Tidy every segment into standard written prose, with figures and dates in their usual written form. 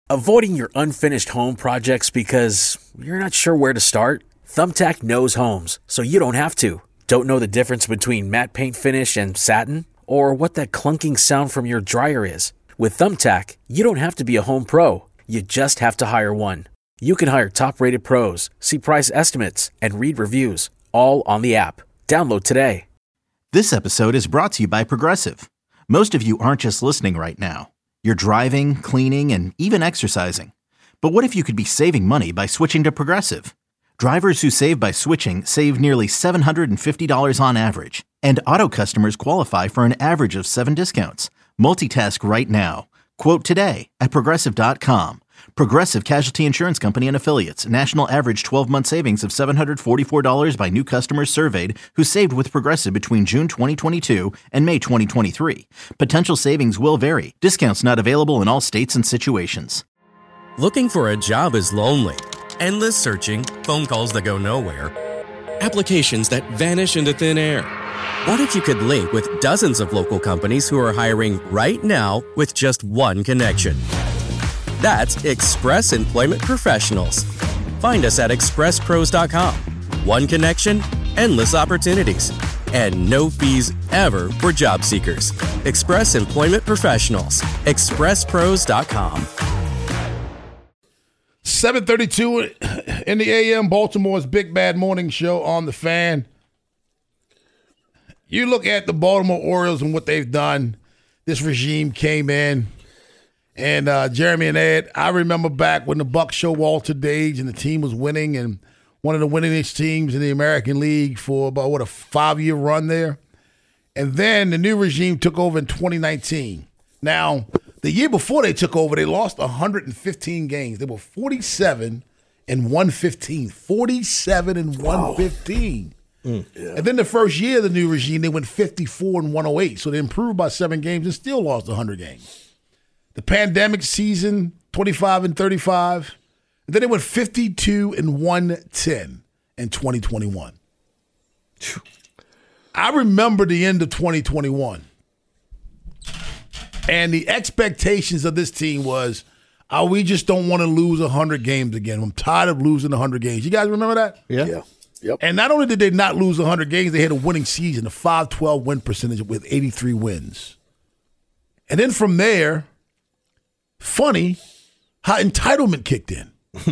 Avoiding your unfinished home projects because you're not sure where to start? Thumbtack knows homes, so you don't have to. Don't know the difference between matte paint finish and satin? Or what that clunking sound from your dryer is? With Thumbtack, you don't have to be a home pro. You just have to hire one. You can hire top-rated pros, see price estimates, and read reviews, all on the app. Download today. This episode is brought to you by Progressive. Most of you aren't just listening right now. You're driving, cleaning, and even exercising. But what if you could be saving money by switching to Progressive? Drivers who save by switching save nearly $750 on average. And auto customers qualify for an average of 7 discounts. Multitask right now. Quote today at Progressive.com. Progressive Casualty Insurance Company and Affiliates. National average 12-month savings of $744 by new customers surveyed who saved with Progressive between June 2022 and May 2023. Potential savings will vary. Discounts not available in all states and situations. Looking for a job is lonely. Endless searching, phone calls that go nowhere, applications that vanish into thin air. What if you could link with dozens of local companies who are hiring right now with just one connection? That's Express Employment Professionals. Find us at expresspros.com. One connection, endless opportunities, and no fees ever for job seekers. Express Employment Professionals. expresspros.com. 7:32 in the AM, Baltimore's Big Bad Morning Show on the Fan. You look at the Baltimore Orioles and what they've done. This regime came in, and Jeremy and Ed, I remember back when the Bucs showed Walter Gage and the team was winning, and one of the winningest teams in the American League for about, a 5-year run there. And then the new regime took over in 2019. Now, the year before they took over, they lost 115 games. They were 47-115. 47-115. Yeah. And then the first year of the new regime, they went 54-108. So they improved by 7 games and still lost 100 games. The pandemic season, 25-35. And then they went 52-110 in 2021. I remember the end of 2021. And the expectations of this team was, we just don't want to lose 100 games again. I'm tired of losing 100 games. You guys remember that? Yeah. Yep. And not only did they not lose 100 games, they had a winning season, a 5-12 win percentage with 83 wins. And then from there, funny how entitlement kicked in.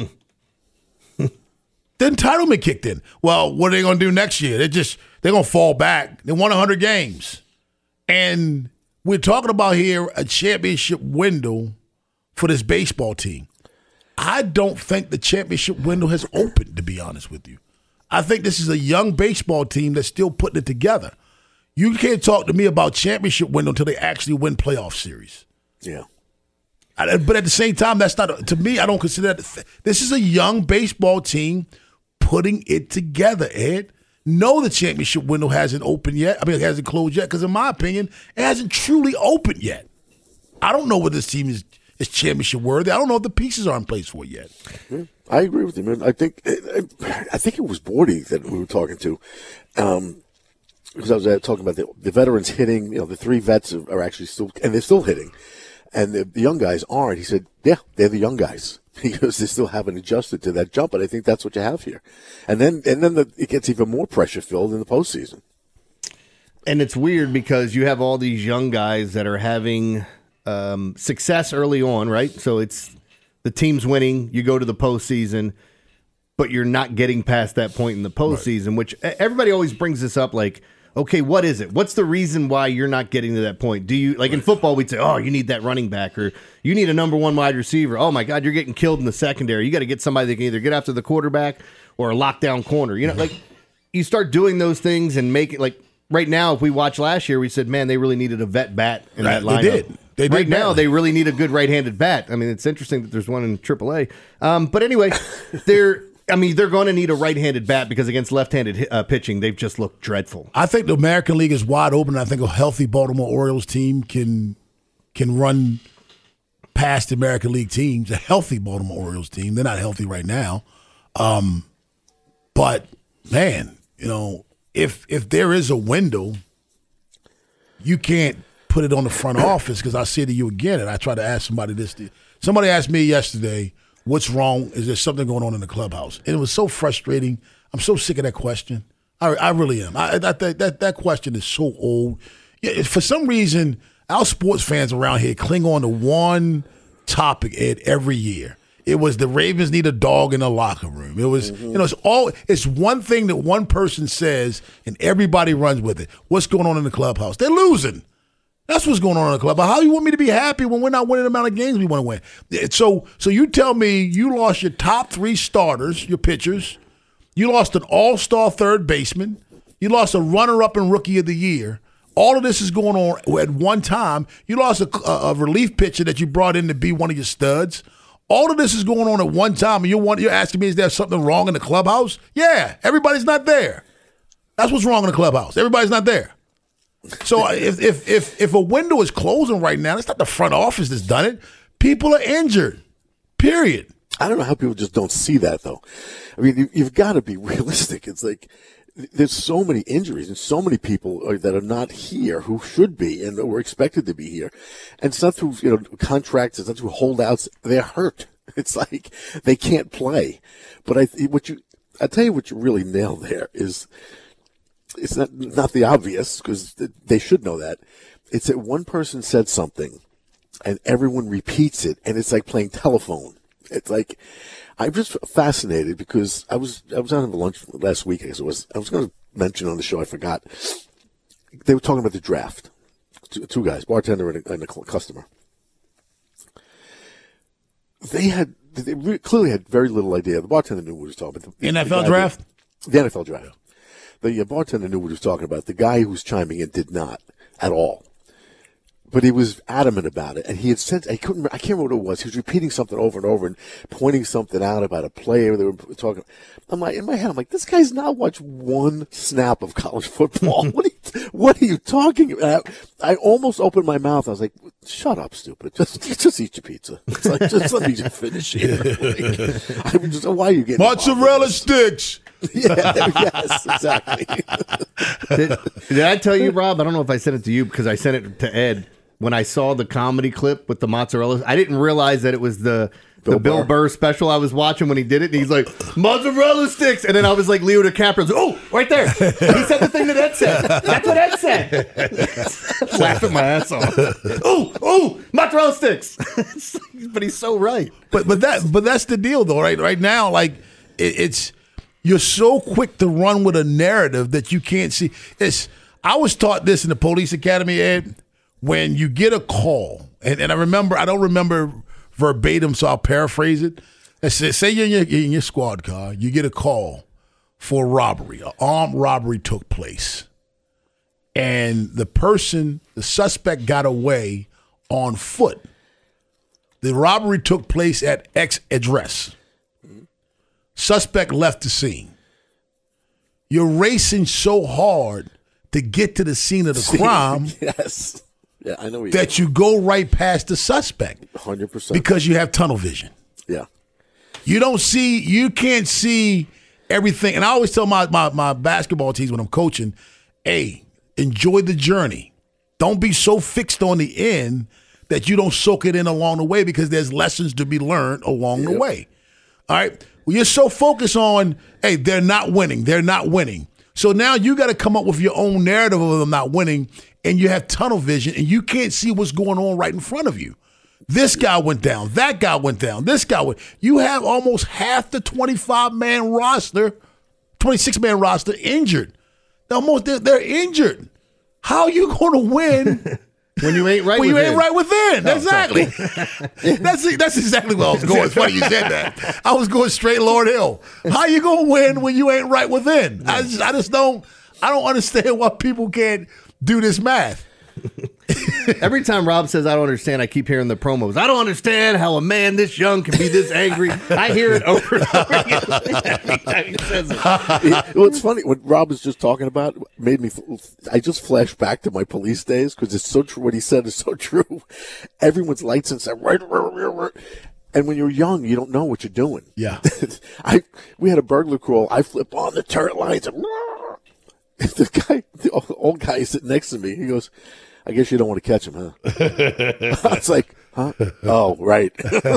The entitlement kicked in. Well, what are they going to do next year? They're going to fall back. They won 100 games. And we're talking about here a championship window for this baseball team. I don't think the championship window has opened, to be honest with you. I think this is a young baseball team that's still putting it together. You can't talk to me about championship window until they actually win playoff series. Yeah. But at the same time, that's not, to me, I don't consider that. This is a young baseball team putting it together, Ed. No, the championship window hasn't opened yet. I mean, it hasn't closed yet because, in my opinion, it hasn't truly opened yet. I don't know whether this team is championship worthy. I don't know if the pieces are in place for it yet. I agree with you, man. I think it was Bordy that we were talking to, because I was talking about the veterans hitting. The 3 vets are actually still, and they're still hitting, and the young guys aren't. He said, "Yeah, they're the young guys." Because they still haven't adjusted to that jump, but I think that's what you have here. And then it gets even more pressure filled in the postseason. And it's weird because you have all these young guys that are having success early on, right? So it's the team's winning, you go to the postseason, but you're not getting past that point in the postseason, right. Which everybody always brings this up like, okay, what is it? What's the reason why you're not getting to that point? Do you, like in football, we'd say, oh, you need that running back, or you need a number 1 wide receiver. Oh, my God, you're getting killed in the secondary. You got to get somebody that can either get after the quarterback or a lockdown corner. Like you start doing those things and make it like right now, if we watch last year, we said, man, they really needed a vet bat in that lineup. They did. Right now, they really need a good right-handed bat. I mean, it's interesting that there's one in AAA. But anyway, they're going to need a right-handed bat because against left-handed pitching, they've just looked dreadful. I think the American League is wide open. I think a healthy Baltimore Orioles team can run past the American League teams. A healthy Baltimore Orioles team. They're not healthy right now. But, man, if there is a window, you can't put it on the front office, because I say to you again, and I try to ask somebody this Somebody asked me yesterday, what's wrong? Is there something going on in the clubhouse? And it was so frustrating. I'm so sick of that question. I really am. That question is so old. Yeah, for some reason, our sports fans around here cling on to one topic, Ed, every year. It was the Ravens need a dog in the locker room. It was, it's one thing that one person says and everybody runs with it. What's going on in the clubhouse? They're losing. That's what's going on in the club. How do you want me to be happy when we're not winning the amount of games we want to win? So you tell me you lost your top 3 starters, your pitchers. You lost an all-star third baseman. You lost a runner-up and rookie of the year. All of this is going on at one time. You lost a relief pitcher that you brought in to be one of your studs. All of this is going on at one time, and you're asking me, is there something wrong in the clubhouse? Yeah, everybody's not there. That's what's wrong in the clubhouse. Everybody's not there. So if a window is closing right now, it's not the front office that's done it. People are injured, period. I don't know how people just don't see that, though. I mean, you've got to be realistic. It's like there's so many injuries and so many people that are not here who should be and were expected to be here. And it's not through contracts. It's not through holdouts. They're hurt. It's like they can't play. But I tell you what you really nailed there is it's not the obvious because they should know that. It's that one person said something and everyone repeats it, and it's like playing telephone. It's like I'm just fascinated because I was out having lunch last week. I guess it was. I was going to mention on the show. I forgot. They were talking about the draft. Two guys, bartender and a customer. They clearly had very little idea. The bartender knew what he was talking about. The NFL draft. The NFL draft. The bartender knew what he was talking about. The guy who was chiming in did not at all. But he was adamant about it, and he had said, I can't remember what it was. He was repeating something over and over and pointing something out about a player they were talking. I'm like, in my head, I'm like, this guy's not watched one snap of college football. What are you talking about? I almost opened my mouth. I was like, shut up, stupid. Just eat your pizza. It's like, just let me just finish here. Why are you getting mozzarella sticks? Yeah, yes, exactly. Did I tell you, Rob? I don't know if I sent it to you because I sent it to Ed. When I saw the comedy clip with the mozzarella, I didn't realize that it was the Bill Burr special I was watching when he did it. And he's like, mozzarella sticks. And then I was like, Leo DiCaprio. Oh, right there. He said the thing that Ed said. That's what Ed said. Laughing my ass off. Oh, mozzarella sticks. But he's so right. But that's the deal, though, right? Right now, like, it's you're so quick to run with a narrative that you can't see. I was taught this in the police academy, Ed. When you get a call, and I don't remember verbatim, so I'll paraphrase it. Say you're in your squad car, you get a call for robbery. An armed robbery took place. And the suspect got away on foot. The robbery took place at X address. Suspect left the scene. You're racing so hard to get to the scene of the crime. Yes. Yeah, I know that you go right past the suspect. 100%. Because you have tunnel vision. Yeah. You can't see everything. And I always tell my basketball teams when I'm coaching, hey, enjoy the journey. Don't be so fixed on the end that you don't soak it in along the way because there's lessons to be learned along the way. All right? Well, you're so focused on, hey, they're not winning. They're not winning. So now you got to come up with your own narrative of them not winning, and you have tunnel vision, and you can't see what's going on right in front of you. This guy went down. That guy went down. This guy went. You have almost half the 25-man roster, 26-man roster injured. They're injured. How are you going to win when you ain't right when within? You ain't right within? Exactly. That's exactly where I was going. It's funny you said that. I was going straight Lord Hill. How you going to win when you ain't right within? I just don't understand why people can't do this math. Every time Rob says I don't understand, I keep hearing the promos. I don't understand how a man this young can be this angry. I hear it over and over again every time he says it. Well, it's funny. What Rob was just talking about made me. I just flashed back to my police days because it's so true. What he said is so true. Everyone's lights and stuff. Right. And when you're young, you don't know what you're doing. Yeah. We had a burglar crawl. I flip on the turret lights. The old guy sitting next to me, he goes, I guess you don't want to catch him, huh? I was like, Huh? Oh, right.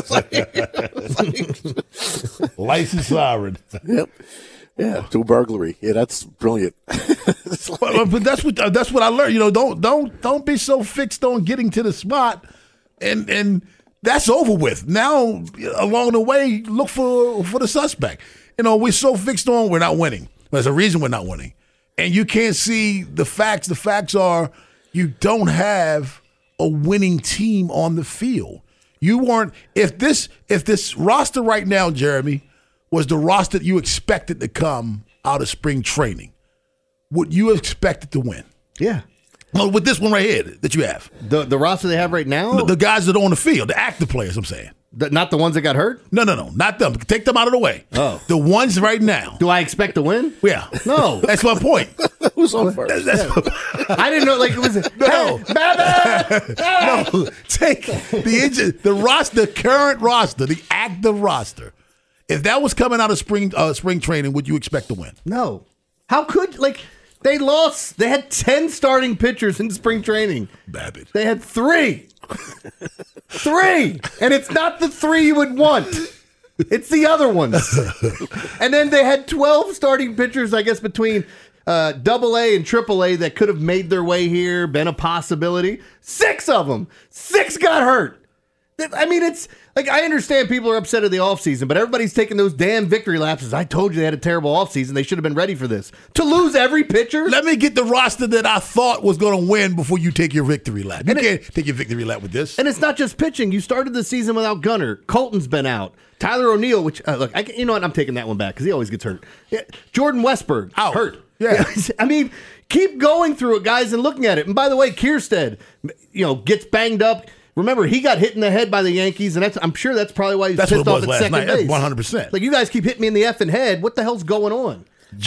Licensed siren. Yep. Yeah, to burglary. Yeah, that's brilliant. But that's what I learned. Don't be so fixed on getting to the spot, and that's over with. Now, along the way, look for the suspect. We're so fixed on we're not winning. There's a reason we're not winning, and you can't see the facts. The facts are you don't have a winning team on the field. You weren't. If this roster right now, Jeremy, was the roster that you expected to come out of spring training, would you expect it to win? Yeah. Well, with this one right here that you have. The roster they have right now? The guys that are on the field, the active players, I'm saying. Not the ones that got hurt? No, not them. Take them out of the way. Oh. The ones right now. Do I expect to win? Yeah. No. That's my point. Who's on first? I didn't know, it was... No. Hey, No. Take the roster, the current roster, the active roster. If that was coming out of spring training, would you expect to win? No. How could, they lost. They had 10 starting pitchers in spring training. Babbitt. They had 3. 3. And it's not the 3 you would want. It's the other ones. And then they had 12 starting pitchers, I guess, between AA and AAA that could have made their way here, been a possibility. 6 of them. 6 got hurt. I mean, it's I understand people are upset at the offseason, but everybody's taking those damn victory laps. I told you they had a terrible offseason. They should have been ready for this. To lose every pitcher? Let me get the roster that I thought was going to win before you take your victory lap. You can't take your victory lap with this. And it's not just pitching. You started the season without Gunnar. Colton's been out. Tyler O'Neill, which, you know what? I'm taking that one back because he always gets hurt. Yeah, Jordan Westberg, out. Hurt. Yeah. I mean, keep going through it, guys, and looking at it. And by the way, Kierstead, gets banged up. Remember, he got hit in the head by the Yankees, and I'm sure that's probably why he's pissed off at second base. That's 100%. You guys keep hitting me in the effing head. What the hell's going on?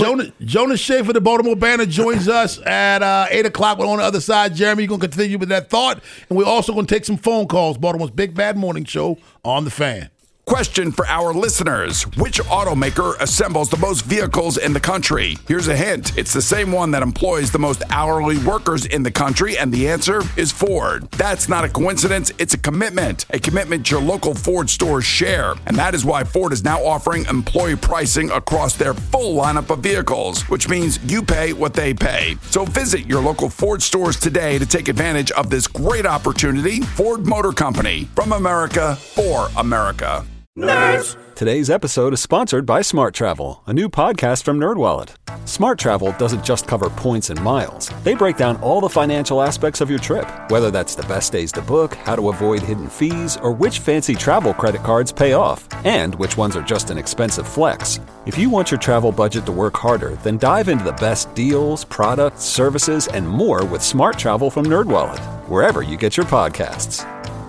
Jonas Schaefer, the Baltimore Banner, joins us at 8 o'clock. We're on the other side. Jeremy, you're going to continue with that thought. And we're also going to take some phone calls. Baltimore's Big Bad Morning Show on The Fan. Question for our listeners. Which automaker assembles the most vehicles in the country? Here's a hint. It's the same one that employs the most hourly workers in the country, and the answer is Ford. That's not a coincidence. It's a commitment your local Ford stores share. And that is why Ford is now offering employee pricing across their full lineup of vehicles, which means you pay what they pay. So visit your local Ford stores today to take advantage of this great opportunity. Ford Motor Company, from America for America. Nerds! Today's episode is sponsored by Smart Travel, a new podcast from NerdWallet. Smart Travel doesn't just cover points and miles. They break down all the financial aspects of your trip, whether that's the best days to book, how to avoid hidden fees, or which fancy travel credit cards pay off, and which ones are just an expensive flex. If you want your travel budget to work harder, then dive into the best deals, products, services, and more with Smart Travel from NerdWallet, wherever you get your podcasts.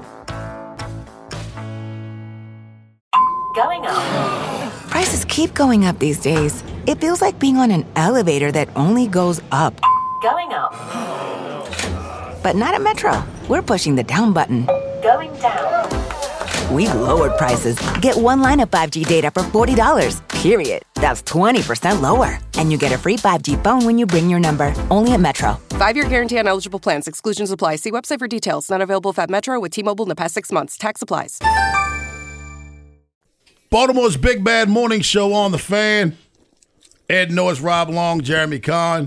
Going up. Prices keep going up these days. It feels like being on an elevator that only goes up. Going up. But not at Metro. We're pushing the down button. Going down. We've lowered prices. Get one line of 5G data for $40, period. That's 20% lower. And you get a free 5G phone when you bring your number. Only at Metro. 5-year guarantee on eligible plans. Exclusions apply. See website for details. Not available at Metro with T-Mobile in the past 6 months. Tax applies. Baltimore's Big Bad Morning Show on The Fan. Ed Norris, Rob Long, Jeremy Kahn.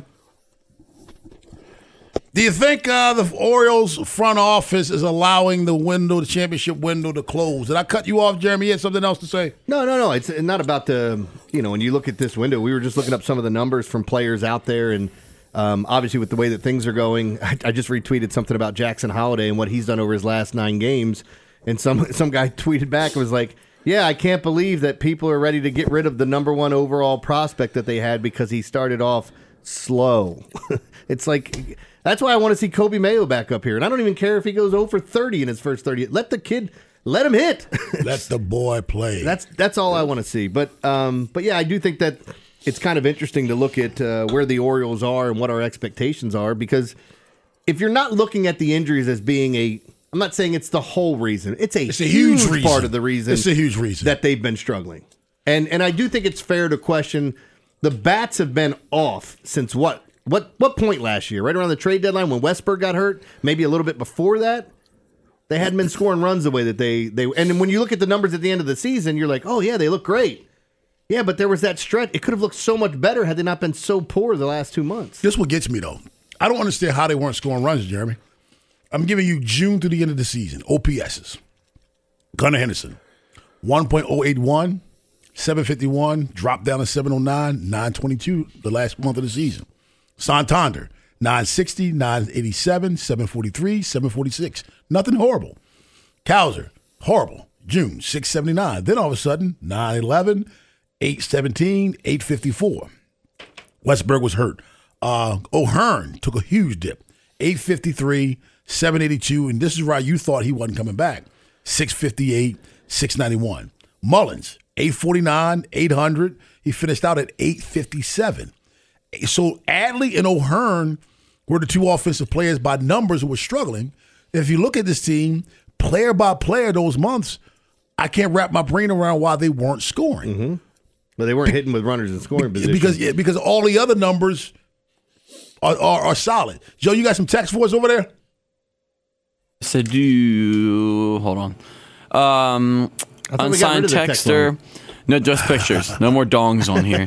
Do you think the Orioles front office is allowing the championship window to close? Did I cut you off, Jeremy? You had something else to say? No. It's not about when you look at this window, we were just looking up some of the numbers from players out there, and obviously with the way that things are going, I just retweeted something about Jackson Holliday and what he's done over his last 9 games, and some guy tweeted back and was like, yeah, I can't believe that people are ready to get rid of the number 1 overall prospect that they had because he started off slow. It's like, that's why I want to see Kobe Mayo back up here. And I don't even care if he goes 0 for 30 in his first 30. Let him hit. Let the boy play. That's all I want to see. But yeah, I do think that it's kind of interesting to look at where the Orioles are and what our expectations are, because if you're not looking at the injuries as being I'm not saying it's the whole reason. It's a huge reason. Part of the reason. It's a huge reason that they've been struggling. And I do think it's fair to question, the bats have been off since what point last year? Right around the trade deadline when Westberg got hurt? Maybe a little bit before that? They hadn't been scoring runs the way that they and then when you look at the numbers at the end of the season, you're like, oh yeah, they look great. Yeah, but there was that stretch. It could have looked so much better had they not been so poor the last 2 months. This is what gets me, though. I don't understand how they weren't scoring runs, Jeremy. I'm giving you June through the end of the season. OPSs. Gunnar Henderson, 1.081, 751, dropped down to 709, 922 the last month of the season. Santander, 960, 987, 743, 746. Nothing horrible. Kowser, horrible. June, 679. Then all of a sudden, 911, 817, 854. Westberg was hurt. O'Hearn took a huge dip. 853, 782, and this is why you thought he wasn't coming back. 658, 691. Mullins, 849, 800. He finished out at 857. So Adley and O'Hearn were the two offensive players by numbers who were struggling. If you look at this team, player by player those months, I can't wrap my brain around why they weren't scoring. Mm-hmm. But they weren't hitting with runners in scoring positions. Because all the other numbers are solid. Joe, you got some text for us over there? So hold on. Unsigned texter. No, just pictures. No more dongs on here.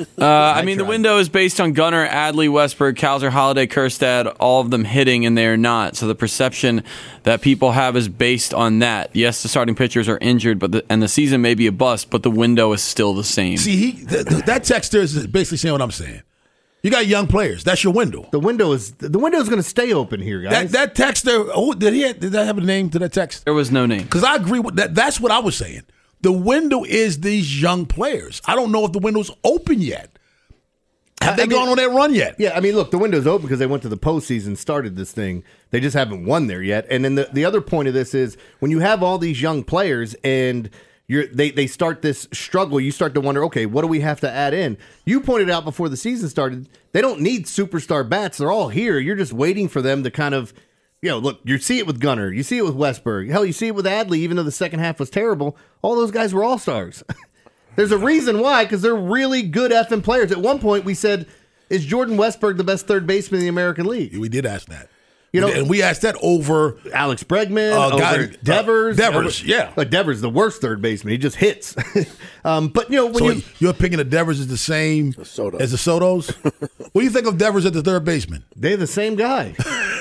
The window is based on Gunnar, Adley, Westberg, Kowser, Holiday, Kerstad, all of them hitting, and they are not. So the perception that people have is based on that. Yes, the starting pitchers are injured, and the season may be a bust, but the window is still the same. See, that texter is basically saying what I'm saying. You got young players. That's your window. The window is going to stay open here, guys. That texter. Did that have a name to that text? There was no name. Because I agree with that. That's what I was saying. The window is these young players. I don't know if the window's open yet. Have they gone on that run yet? Yeah, look, the window's open because they went to the postseason, started this thing. They just haven't won there yet. And then the other point of this is when you have all these young players and they start this struggle, you start to wonder, okay, what do we have to add in? You pointed out before the season started, they don't need superstar bats. They're all here. You're just waiting for them to kind of, look, you see it with Gunnar. You see it with Westberg. Hell, you see it with Adley, even though the second half was terrible. All those guys were all-stars. There's a reason why, because they're really good effing players. At one point, we said, is Jordan Westberg the best third baseman in the American League? We did ask that. And we asked that over Alex Bregman, over Devers. Devers, yeah. Devers, the worst third baseman. He just hits. But, your opinion of Devers is the same as the Sotos? What do you think of Devers at the third baseman? They're the same guy.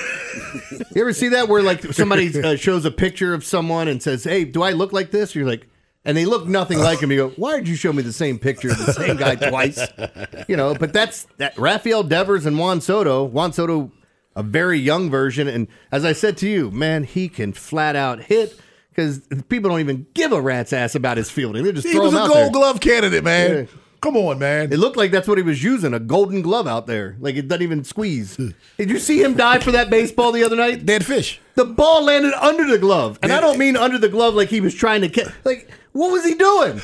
You ever see that where somebody shows a picture of someone and says, hey, do I look like this? You're like, and they look nothing like him. You go, why did you show me the same picture of the same guy twice? But that's Rafael Devers and Juan Soto. Juan Soto, a very young version. And as I said to you, man, he can flat out hit because people don't even give a rat's ass about his fielding. They just throw him out there. He was a Gold Glove candidate, man. Yeah. Come on, man. It looked like that's what he was using, a golden glove out there. Like it doesn't even squeeze. Did you see him dive for that baseball the other night? Dead fish. The ball landed under the glove. And I don't mean under the glove like he was trying to catch. Like, what was he doing?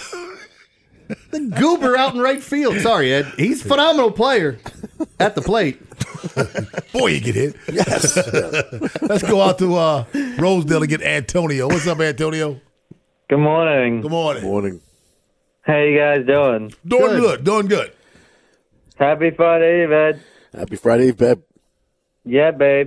The goober out in right field. Sorry, Ed. He's a phenomenal player at the plate. Boy, you get hit. Yes. Let's go out to Rosedale and get Antonio. What's up, Antonio? Good morning. Good morning. Good morning. How you guys doing? Doing good. Happy Friday Eve, Ed. Happy Friday Eve, babe. Yeah, babe.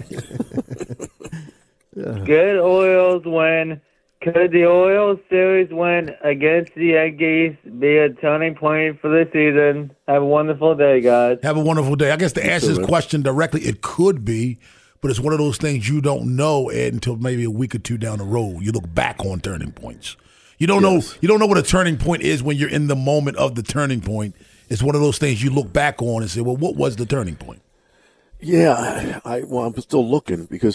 Good Orioles win. Could the Orioles series win against the Yankees be a turning point for the season? Have a wonderful day, guys. Have a wonderful day. I guess to answer this question directly, it could be, but it's one of those things you don't know, Ed, until maybe a week or two down the road. You look back on turning points. You don't know. You don't know what a turning point is when you're in the moment of the turning point. It's one of those things you look back on and say, "Well, what was the turning point?" Yeah, I'm still looking because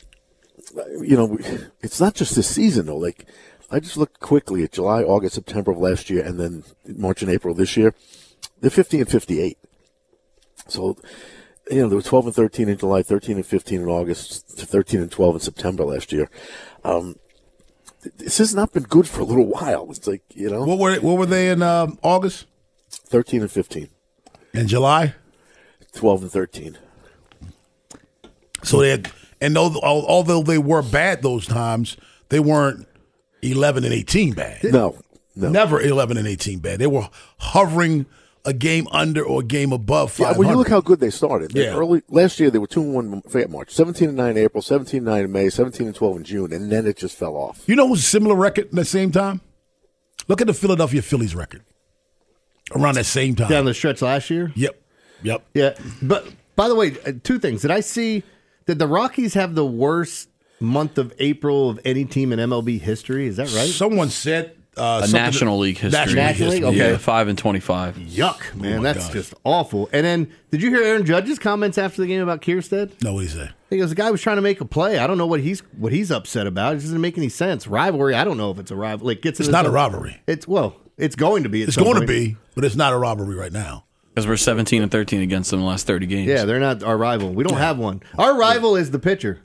it's not just this season though. Like I just looked quickly at July, August, September of last year, and then March and April this year. They're 50 and 58. So they were 12 and 13 in July, 13 and 15 in August, 13 and 12 in September last year. This has not been good for a little while. It's like, What were they in August? 13 and 15. In July? 12 and 13. So although they were bad those times, they weren't 11 and 18 bad. No. Never 11 and 18 bad. They were hovering a game under or a game above 500. Yeah, well, you look how good they started. Yeah. Last year, they were 2-1 in March, 17-9 in April, 17-9 in May, 17-12 in June, and then it just fell off. You know who's a similar record at the same time? Look at the Philadelphia Phillies record around that same time. Down the stretch last year? Yep. Yeah, but by the way, two things. Did the Rockies have the worst month of April of any team in MLB history? Is that right? Someone said National League history. National League? Okay. Yeah, 5-25. Yuck, man. That's just awful. And then, did you hear Aaron Judge's comments after the game about Kierstead? No, what did he say? He goes, the guy was trying to make a play. I don't know what he's upset about. It doesn't make any sense. Rivalry, I don't know if it's a rivalry. It's not a rivalry. It's going to be. It's going to be, but it's not a rivalry right now. Because we're 17-13 against them in the last 30 games. Yeah, they're not our rival. We don't have one. Our rival is the pitcher.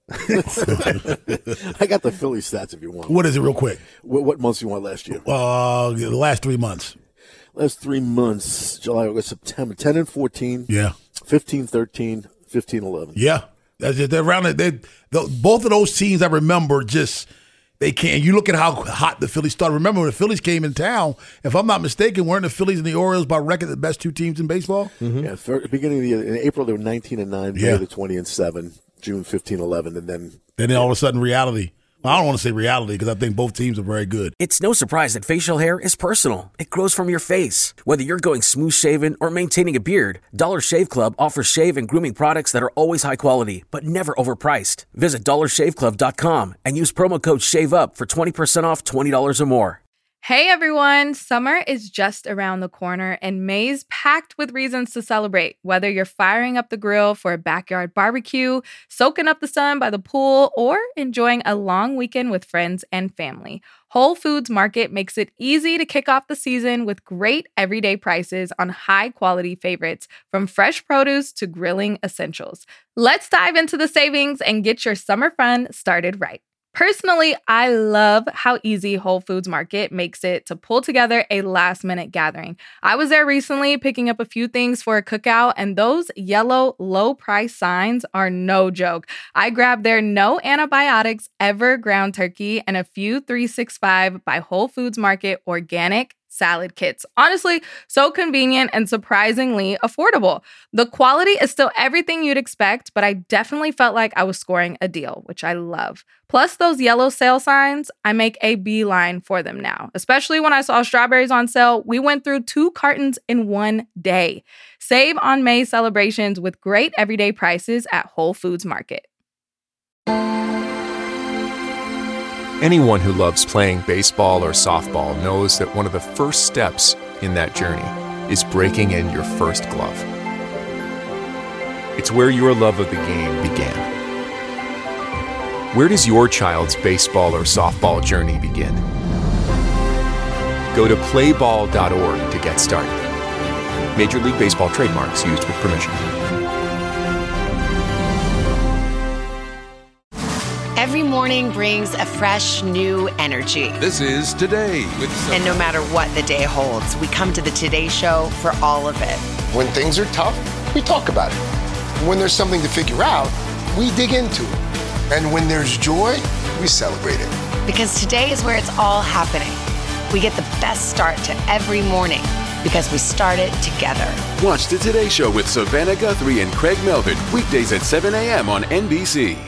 I got the Philly stats if you want. What is it, real quick? What months you want last year? The last 3 months. Last 3 months, July, August, September, 10-14. Yeah. 15-13, 15-11. Yeah. They're around it. Both of those teams I remember they can't. You look at how hot the Phillies started. Remember when the Phillies came in town, if I'm not mistaken, weren't the Phillies and the Orioles by record the best two teams in baseball? Mm-hmm. Yeah, beginning of the year, in April they were 19-9, May they 20-7. June 15-11, and then all of a sudden reality. Well, I don't want to say reality because I think both teams are very good. It's no surprise that facial hair is personal. It grows from your face. Whether you're going smooth shaven or maintaining a beard, Dollar Shave Club offers shave and grooming products that are always high quality, but never overpriced. Visit dollarshaveclub.com and use promo code SHAVEUP for 20% off $20 or more. Hey everyone, summer is just around the corner and May's packed with reasons to celebrate. Whether you're firing up the grill for a backyard barbecue, soaking up the sun by the pool, or enjoying a long weekend with friends and family, Whole Foods Market makes it easy to kick off the season with great everyday prices on high-quality favorites, from fresh produce to grilling essentials. Let's dive into the savings and get your summer fun started right. Personally, I love how easy Whole Foods Market makes it to pull together a last-minute gathering. I was there recently picking up a few things for a cookout, and those yellow low-price signs are no joke. I grabbed their no antibiotics ever ground turkey and a few 365 by Whole Foods Market organic salad kits. Honestly, so convenient and surprisingly affordable. The quality is still everything you'd expect, but I definitely felt like I was scoring a deal, which I love. Plus those yellow sale signs, I make a beeline for them now. Especially when I saw strawberries on sale, we went through 2 cartons in one day. Save on May celebrations with great everyday prices at Whole Foods Market. Anyone who loves playing baseball or softball knows that one of the first steps in that journey is breaking in your first glove. It's where your love of the game began. Where does your child's baseball or softball journey begin? Go to playball.org to get started. Major League Baseball trademarks used with permission. Every morning brings a fresh, new energy. This is Today with Sophie. And no matter what the day holds, we come to the Today Show for all of it. When things are tough, we talk about it. When there's something to figure out, we dig into it. And when there's joy, we celebrate it. Because today is where it's all happening. We get the best start to every morning because we start it together. Watch the Today Show with Savannah Guthrie and Craig Melvin, weekdays at 7 a.m. on NBC.